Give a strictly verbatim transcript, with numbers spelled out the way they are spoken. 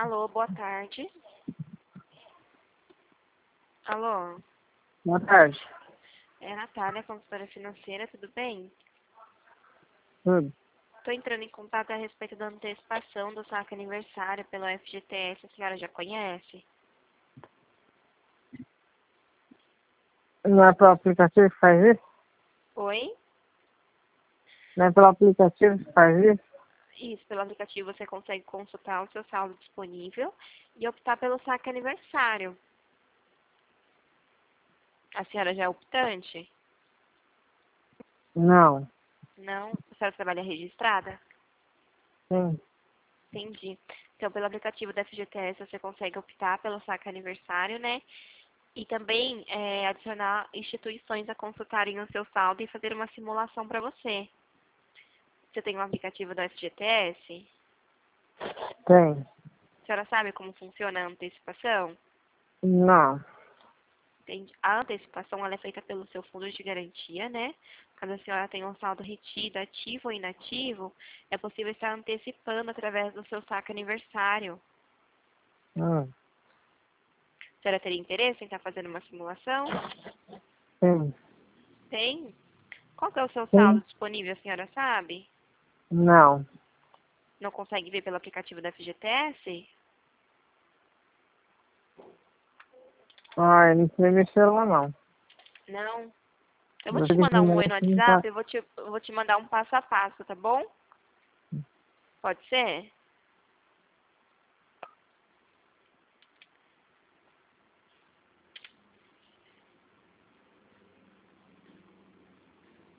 Alô, boa tarde. Alô, Boa tarde. é a Natália, consultora financeira, tudo bem? Tudo. Estou entrando em contato a respeito da antecipação do saque aniversário pelo F G T S, a senhora já conhece? Não é pelo aplicativo que faz isso? Oi? Não é pelo aplicativo que faz isso? Isso, pelo aplicativo você consegue consultar o seu saldo disponível e optar pelo saque aniversário. A senhora já é optante? Não. Não? A senhora trabalha registrada? Sim. Entendi. Então, pelo aplicativo da F G T S, você consegue optar pelo saque aniversário, né? E também é, adicionar instituições a consultarem o seu saldo e fazer uma simulação para você. Você tem um aplicativo da F G T S? Tem. A senhora sabe como funciona a antecipação? Não. Entende? A antecipação ela é feita pelo seu fundo de garantia, né? Caso a senhora tenha um saldo retido, ativo ou inativo, é possível estar antecipando através do seu saque aniversário. Hum. A senhora teria interesse em estar fazendo uma simulação? Sim. Tem? Qual que é o seu saldo Sim. disponível, a senhora sabe? Não. Não consegue ver pelo aplicativo da F G T S? Ah, eu não sei mexer lá não. Não. Eu vou Eu te tenho que mandar um me oi no assim, tá? WhatsApp, eu vou te, eu vou te mandar um passo a passo, tá bom? Pode ser?